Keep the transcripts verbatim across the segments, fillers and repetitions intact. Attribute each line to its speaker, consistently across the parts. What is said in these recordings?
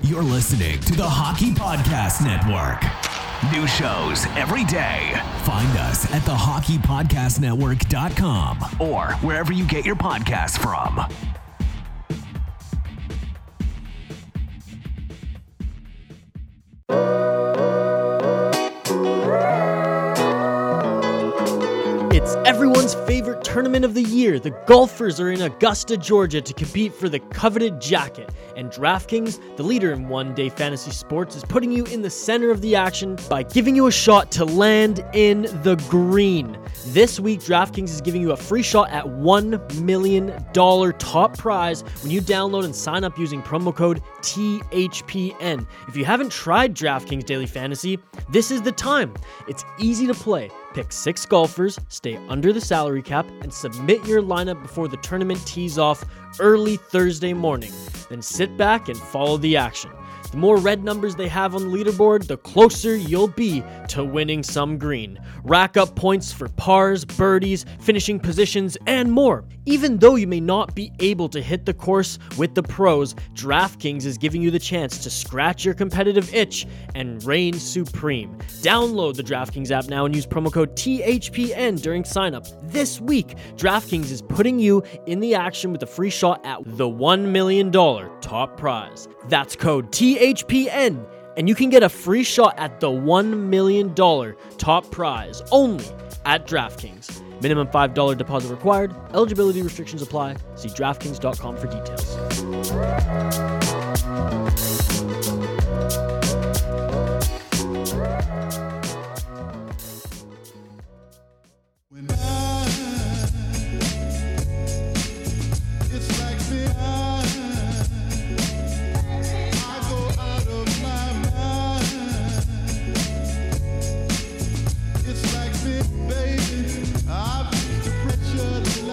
Speaker 1: You're listening to the Hockey Podcast Network. New shows every day. Find us at the hockey podcast network dot com or wherever you get your podcasts from.
Speaker 2: It's everyone's favorite tournament of the year. The golfers are in Augusta, Georgia to compete for the coveted jacket. And DraftKings, the leader in one-day fantasy sports, is putting you in the center of the action by giving you a shot to land in the green. This week, DraftKings is giving you a free shot at one million dollars top prize when you download and sign up using promo code T H P N. If you haven't tried DraftKings Daily Fantasy, this is the time. It's easy to play. Pick six golfers, stay under the salary cap, and submit your lineup before the tournament tees off early Thursday morning. Then sit back and follow the action. The more red numbers they have on the leaderboard, the closer you'll be to winning some green. Rack up points for pars, birdies, finishing positions, and more. Even though you may not be able to hit the course with the pros, DraftKings is giving you the chance to scratch your competitive itch and reign supreme. Download the DraftKings app now and use promo code T H P N during signup. This week, DraftKings is putting you in the action with a free shot at the one million dollars top prize. That's code T H P N, and you can get a free shot at the one million dollars top prize only at DraftKings. Minimum five dollars deposit required. Eligibility restrictions apply. See DraftKings dot com for details.
Speaker 3: When I, it's like me, I, I go out of my mind. It's like me, baby, I've reached the pressure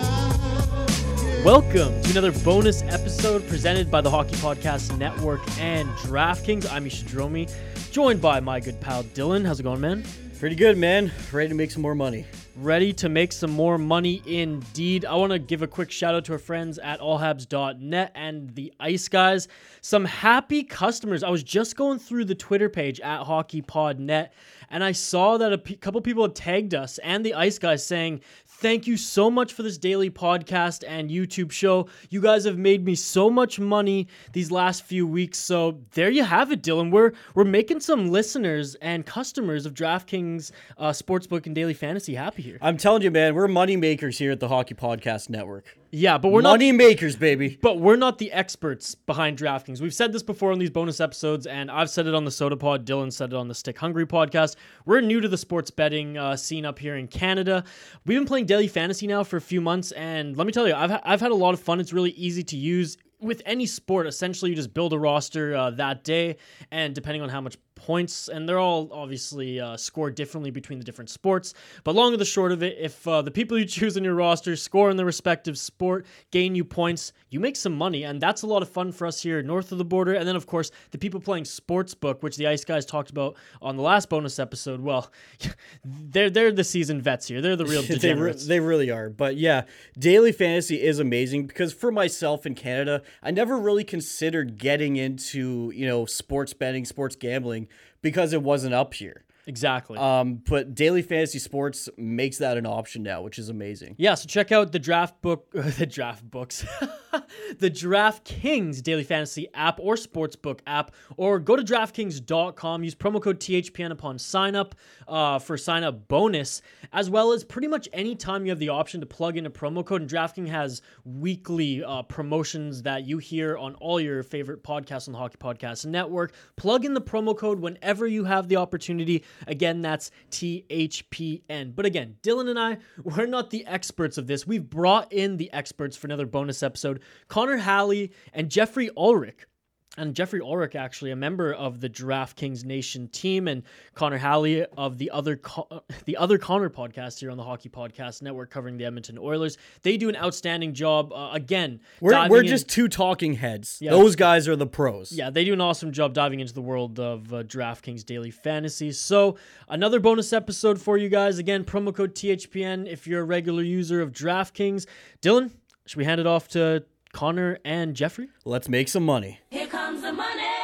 Speaker 3: line. Yeah.
Speaker 2: Welcome to another bonus episode presented by the Hockey Podcast Network and DraftKings. I'm Isha Dromi, joined by my good pal Dylan. How's it going, man?
Speaker 4: Pretty good, man. Ready to make some more money.
Speaker 2: Ready to make some more money indeed. I want to give a quick shout out to our friends at all habs dot net and the Ice Guys. Some happy customers. I was just going through the Twitter page at hockey pod net and I saw that a p- couple people had tagged us and the Ice Guys saying, "Thank you so much for this daily podcast and YouTube show. You guys have made me so much money these last few weeks." So there you have it, Dylan. We're we're making some listeners and customers of DraftKings uh, Sportsbook and Daily Fantasy happy here.
Speaker 4: I'm telling you, man, we're money makers here at the Hockey Podcast Network.
Speaker 2: Yeah, but we're
Speaker 4: money
Speaker 2: not
Speaker 4: makers, baby.
Speaker 2: But we're not the experts behind DraftKings. We've said this before on these bonus episodes, and I've said it on the Soda Pod. Dylan said it on the Stick Hungry podcast. We're new to the sports betting uh, scene up here in Canada. We've been playing daily fantasy now for a few months, and let me tell you, I've ha- I've had a lot of fun. It's really easy to use. With any sport, essentially, you just build a roster uh, that day, and depending on how much points, and they're all obviously uh, scored differently between the different sports. But long and the short of it, if uh, the people you choose in your roster score in their respective sport, gain you points, you make some money, and that's a lot of fun for us here north of the border. And then, of course, the people playing Sportsbook, which the Ice Guys talked about on the last bonus episode, well, they're they're the seasoned vets here. They're the real degenerates.
Speaker 4: they, re- they really are. But yeah, daily fantasy is amazing because for myself in Canada, I never really considered getting into, you know, sports betting, sports gambling because it wasn't up here.
Speaker 2: Exactly.
Speaker 4: Um, but daily fantasy sports makes that an option now, which is amazing.
Speaker 2: Yeah, so check out the draft book, the draft books, the DraftKings Daily Fantasy app or Sportsbook app, or go to DraftKings dot com. Use promo code T H P N upon sign up uh, for sign up bonus, as well as pretty much any time you have the option to plug in a promo code. And DraftKings has weekly uh, promotions that you hear on all your favorite podcasts on the Hockey Podcast Network. Plug in the promo code whenever you have the opportunity. Again, that's T H P N. But again, Dylan and I, we're not the experts of this. We've brought in the experts for another bonus episode, Connor Halley and Jeffrey Ulrich. And Jeffrey Ulrich, actually, a member of the DraftKings Nation team, and Connor Halley of the other Co- the other Connor podcast here on the Hockey Podcast Network covering the Edmonton Oilers. They do an outstanding job. Uh, again,
Speaker 4: we're we're
Speaker 2: in,
Speaker 4: just two talking heads.
Speaker 2: Yeah.
Speaker 4: Those guys are the pros.
Speaker 2: Yeah, they do an awesome job diving into the world of uh, DraftKings Daily Fantasy. So another bonus episode for you guys. Again, promo code T H P N if you're a regular user of DraftKings. Dylan, should we hand it off to Connor and Jeffrey?
Speaker 4: Let's make some money.
Speaker 5: Here comes the money.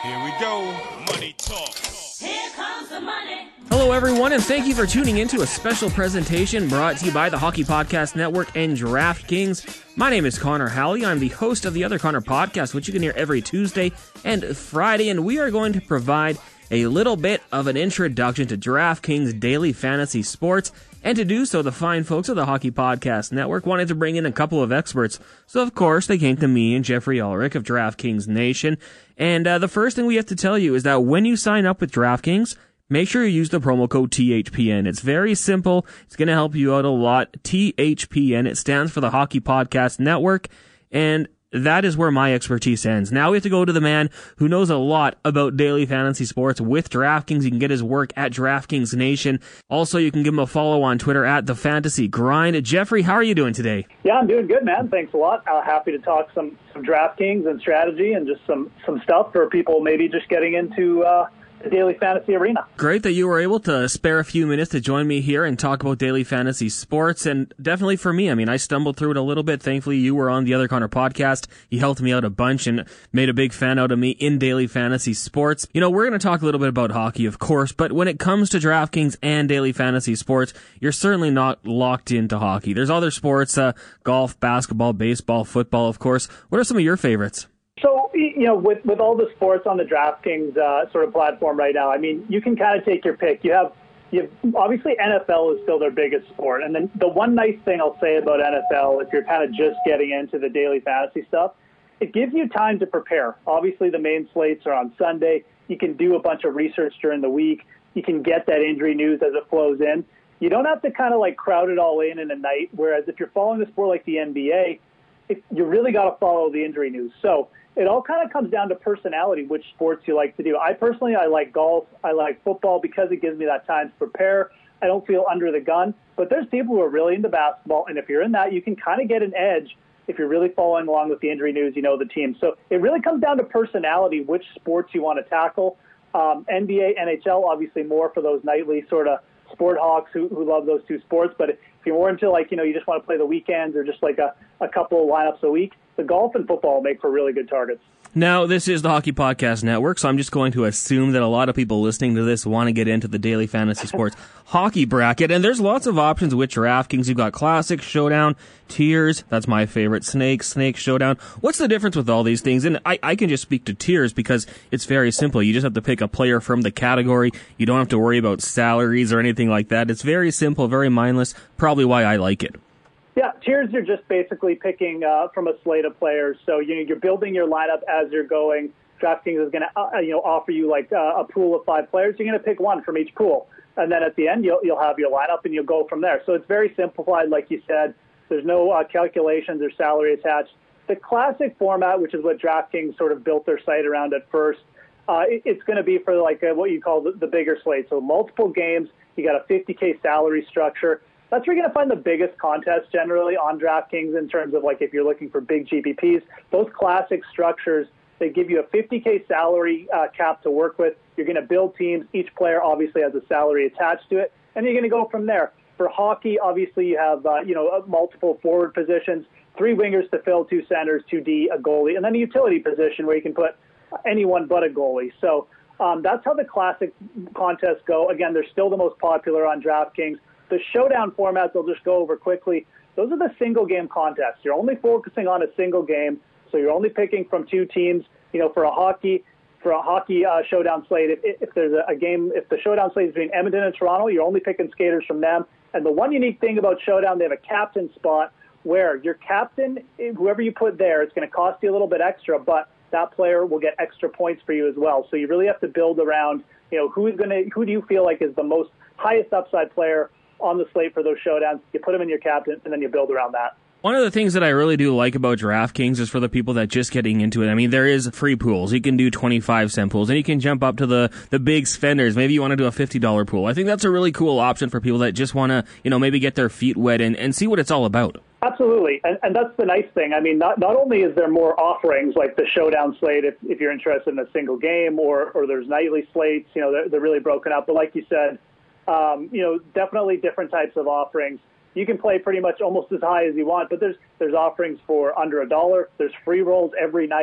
Speaker 3: Here we go. Money talk.
Speaker 5: Here comes the money.
Speaker 6: Hello, everyone, and thank you for tuning in to a special presentation brought to you by the Hockey Podcast Network and DraftKings. My name is Connor Halley. I'm the host of the Other Connor podcast, which you can hear every Tuesday and Friday, and we are going to provide a little bit of an introduction to DraftKings daily fantasy sports. And to do so, the fine folks of the Hockey Podcast Network wanted to bring in a couple of experts. So, of course, they came to me and Jeffrey Ulrich of DraftKings Nation. And uh, the first thing we have to tell you is that when you sign up with DraftKings, make sure you use the promo code T H P N. It's very simple. It's going to help you out a lot. T H P N. It stands for the Hockey Podcast Network. And that is where my expertise ends. Now we have to go to the man who knows a lot about daily fantasy sports with DraftKings. You can get his work at DraftKings Nation. Also, you can give him a follow on Twitter at The Fantasy Grind. Jeffrey, how are you doing today?
Speaker 7: Yeah, I'm doing good, man. Thanks a lot. Uh, happy to talk some, some DraftKings and strategy and just some, some stuff for people maybe just getting into uh, the daily fantasy arena.
Speaker 6: Great that you were able to spare a few minutes to join me here and talk about daily fantasy sports. And definitely for me, I mean, I stumbled through it a little bit. Thankfully, you were on the Other Connor podcast. You helped me out a bunch and made a big fan out of me in daily fantasy sports. You know, we're going to talk a little bit about hockey, of course, but when it comes to DraftKings and daily fantasy sports, you're certainly not locked into hockey. There's other sports, uh, golf, basketball, baseball, football, of course. What are some of your favorites?
Speaker 7: So, you know, with, with all the sports on the DraftKings uh, sort of platform right now, I mean, you can kind of take your pick. You have, you have, obviously, N F L is still their biggest sport. And then the one nice thing I'll say about N F L, if you're kind of just getting into the daily fantasy stuff, it gives you time to prepare. Obviously, the main slates are on Sunday. You can do a bunch of research during the week. You can get that injury news as it flows in. You don't have to kind of like crowd it all in in a night, whereas if you're following a sport like the N B A, it, you really got to follow the injury news. So it all kind of comes down to personality, which sports you like to do. I personally, I like golf. I like football because it gives me that time to prepare. I don't feel under the gun. But there's people who are really into basketball, and if you're in that, you can kind of get an edge if you're really following along with the injury news, you know the team. So it really comes down to personality, which sports you want to tackle. Um, N B A, N H L, obviously more for those nightly sort of sport hawks who, who love those two sports. But if you're more into, like, you know, you just want to play the weekends or just like a, a couple of lineups a week, the golf and football make for really good targets.
Speaker 6: Now, this is the Hockey Podcast Network, so I'm just going to assume that a lot of people listening to this want to get into the daily fantasy sports hockey bracket, and there's lots of options with DraftKings. You've got Classic, Showdown, Tiers, that's my favorite, Snake, Snake, Showdown. What's the difference with all these things? And I, I can just speak to Tiers because it's very simple. You just have to pick a player from the category. You don't have to worry about salaries or anything like that. It's very simple, very mindless, probably why I like it.
Speaker 7: Yeah, tiers are just basically picking uh, from a slate of players. So you know, you're building your lineup as you're going. DraftKings is going to uh, you know offer you like uh, a pool of five players. You're going to pick one from each pool, and then at the end you'll you'll have your lineup and you'll go from there. So it's very simplified, like you said. There's no uh, calculations or salary attached. The classic format, which is what DraftKings sort of built their site around at first, uh, it, it's going to be for like a, what you call the, the bigger slate. So multiple games. You got a fifty K salary structure. That's where you're going to find the biggest contests generally on DraftKings in terms of like if you're looking for big G P Ps. Those classic structures, they give you a fifty K salary uh, cap to work with. You're going to build teams. Each player obviously has a salary attached to it, and you're going to go from there. For hockey, obviously you have uh, you know multiple forward positions, three wingers to fill, two centers, two D, a goalie, and then a utility position where you can put anyone but a goalie. So um, that's how the classic contests go. Again, they're still the most popular on DraftKings. The showdown formats, I'll just go over quickly. Those are the single-game contests. You're only focusing on a single game, so you're only picking from two teams. You know, for a hockey, for a hockey uh, showdown slate, if, if there's a, a game, if the showdown slate is between Edmonton and Toronto, you're only picking skaters from them. And the one unique thing about showdown, they have a captain spot where your captain, whoever you put there, it's going to cost you a little bit extra, but that player will get extra points for you as well. So you really have to build around, you know, who is going to, who do you feel like is the most highest upside player on the slate for those showdowns. You put them in your captain, and then you build around that.
Speaker 6: One of the things that I really do like about DraftKings is for the people that just getting into it. I mean, there is free pools. You can do twenty-five cent pools, and you can jump up to the, the big spenders. Maybe you want to do a fifty dollar pool. I think that's a really cool option for people that just want to, you know, maybe get their feet wet and, and see what it's all about.
Speaker 7: Absolutely, and, and that's the nice thing. I mean, not not only is there more offerings like the showdown slate if, if you're interested in a single game, or, or there's nightly slates, you know, they're, they're really broken up. But like you said, um, you know, definitely different types of offerings. You can play pretty much almost as high as you want, but there's there's offerings for under a dollar. There's free rolls every night.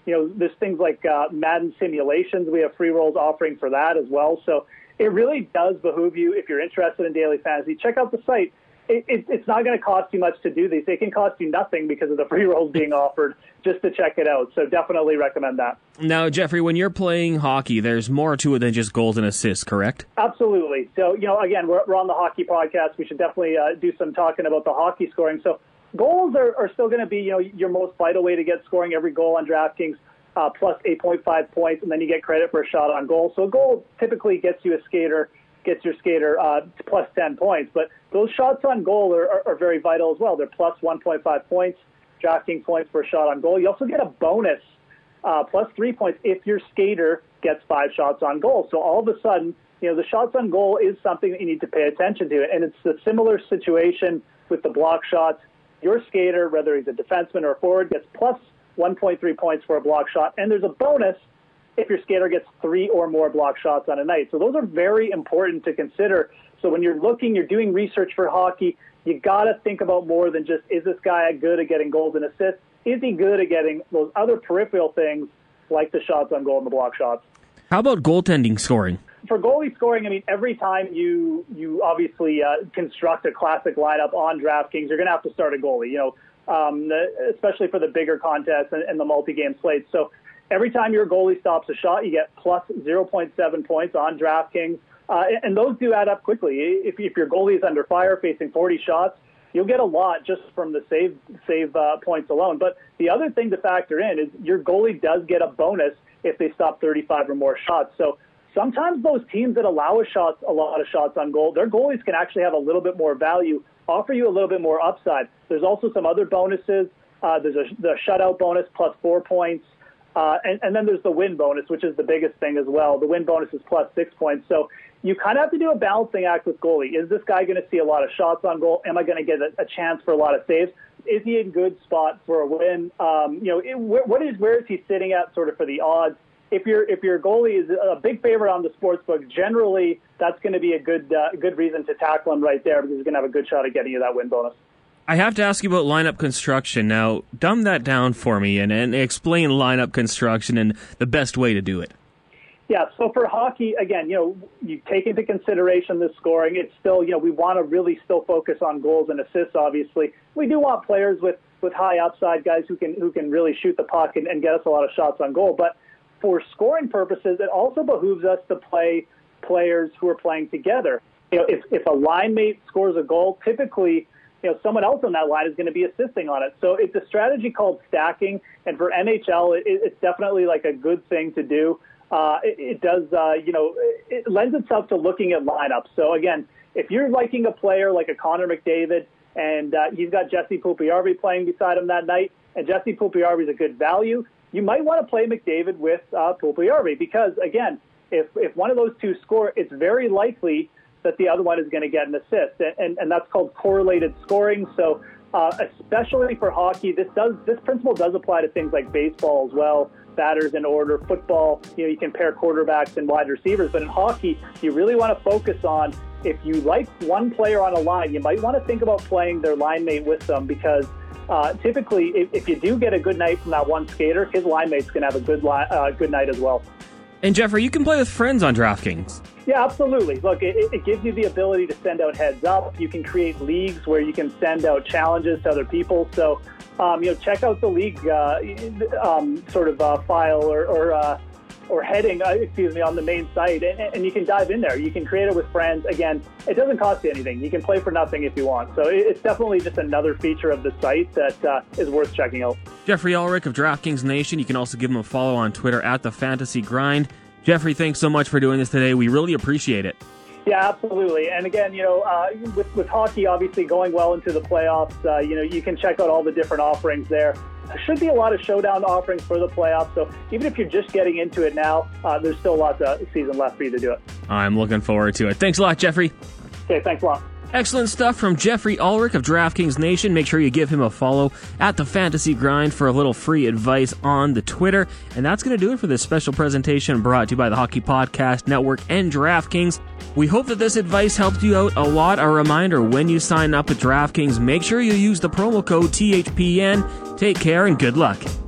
Speaker 7: You know, there's things like uh, Madden simulations. We have free rolls offering for that as well. So it really does behoove you, if you're interested in daily fantasy, check out the site. It, it, it's not going to cost you much to do these. They can cost you nothing because of the free rolls being offered just to check it out. So definitely recommend that.
Speaker 6: Now, Jeffrey, when you're playing hockey, there's more to it than just goals and assists, correct?
Speaker 7: Absolutely. So, you know, again, we're, we're on the hockey podcast. We should definitely uh, do some talking about the hockey scoring. So goals are, are still going to be, you know, your most vital way to get scoring. Every goal on DraftKings uh, plus eight point five points, and then you get credit for a shot on goal. So a goal typically gets you a skater, gets your skater uh, plus ten points. But those shots on goal are, are, are very vital as well. They're plus one point five points, DraftKings points for a shot on goal. You also get a bonus, uh, plus three points if your skater gets five shots on goal. So all of a sudden, you know, the shots on goal is something that you need to pay attention to. And it's a similar situation with the block shots. Your skater, whether he's a defenseman or a forward, gets plus one point three points for a block shot. And there's a bonus if your skater gets three or more block shots on a night. So those are very important to consider. So when you're looking, you're doing research for hockey, you got to think about more than just, is this guy good at getting goals and assists? Is he good at getting those other peripheral things like the shots on goal and the block shots?
Speaker 6: How about goaltending scoring?
Speaker 7: For goalie scoring, I mean, every time you you obviously uh, construct a classic lineup on DraftKings, you're going to have to start a goalie, you know, um, especially for the bigger contests and, and the multi-game slates. So every time your goalie stops a shot, you get plus zero point seven points on DraftKings. Uh, and those do add up quickly. If, if your goalie is under fire facing forty shots, you'll get a lot just from the save save uh, points alone. But the other thing to factor in is your goalie does get a bonus if they stop thirty-five or more shots. So sometimes those teams that allow a, shots, a lot of shots on goal, their goalies can actually have a little bit more value, offer you a little bit more upside. There's also some other bonuses. Uh, there's a, the shutout bonus plus four points. Uh, and, and then there's the win bonus, which is the biggest thing as well. The win bonus is plus six points. So you kind of have to do a balancing act with goalie. Is this guy going to see a lot of shots on goal? Am I going to get a, a chance for a lot of saves? Is he in good spot for a win? Um, you know, it, what is where is he sitting at sort of for the odds? If your if your goalie is a big favorite on the sportsbook, generally that's going to be a good uh, good reason to tackle him right there because he's going to have a good shot at getting you that win bonus.
Speaker 6: I have to ask you about lineup construction. Now, dumb that down for me and, and explain lineup construction and the best way to do it.
Speaker 7: Yeah, so for hockey, again, you know, you take into consideration the scoring. It's still, you know, we want to really still focus on goals and assists, obviously. We do want players with, with high upside, guys who can who can really shoot the puck and, and get us a lot of shots on goal. But for scoring purposes, it also behooves us to play players who are playing together. You know, if, if a line mate scores a goal, typically, you know, someone else on that line is going to be assisting on it. So it's a strategy called stacking, and for N H L, it, it's definitely like a good thing to do. Uh, it, it does, uh, you know, it lends itself to looking at lineups. So again, if you're liking a player like a Connor McDavid, and uh, he's got Jesse Puljujarvi playing beside him that night, and Jesse Puljujarvi is a good value, you might want to play McDavid with uh, Puljujarvi because, again, if if one of those two score, it's very likely that the other one is going to get an assist, and, and, and that's called correlated scoring. So uh, especially for hockey, this does this principle does apply to things like baseball as well, batters in order, football, you know, you can pair quarterbacks and wide receivers, but in hockey, you really want to focus on if you like one player on a line, you might want to think about playing their line mate with them because uh, typically if, if you do get a good night from that one skater, his line mate's going to have a good, li- uh, good night as well.
Speaker 6: And Jeffrey, you can play with friends on DraftKings.
Speaker 7: Yeah, absolutely. Look, it, it gives you the ability to send out heads up. You can create leagues where you can send out challenges to other people. So, um, you know, check out the league uh, um, sort of uh, file or or, uh, or heading, uh, excuse me, on the main site, and, and you can dive in there. You can create it with friends. Again, it doesn't cost you anything. You can play for nothing if you want. So it, it's definitely just another feature of the site that uh, is worth checking out.
Speaker 6: Jeffrey Ulrich of DraftKings Nation. You can also give him a follow on Twitter at the Fantasy Grind. Jeffrey, thanks so much for doing this today. We really appreciate it.
Speaker 7: Yeah, absolutely. And again, you know, uh, with, with hockey obviously going well into the playoffs, uh, you know, you can check out all the different offerings there. There should be a lot of showdown offerings for the playoffs. So even if you're just getting into it now, uh, there's still lots of season left for you to do it.
Speaker 6: I'm looking forward to it. Thanks a lot, Jeffrey.
Speaker 7: Okay, thanks a lot.
Speaker 6: Excellent stuff from Jeffrey Ulrich of DraftKings Nation. Make sure you give him a follow at the Fantasy Grind for a little free advice on the Twitter. And that's going to do it for this special presentation brought to you by the Hockey Podcast Network and DraftKings. We hope that this advice helped you out a lot. A reminder, when you sign up at DraftKings, make sure you use the promo code T H P N. Take care and good luck.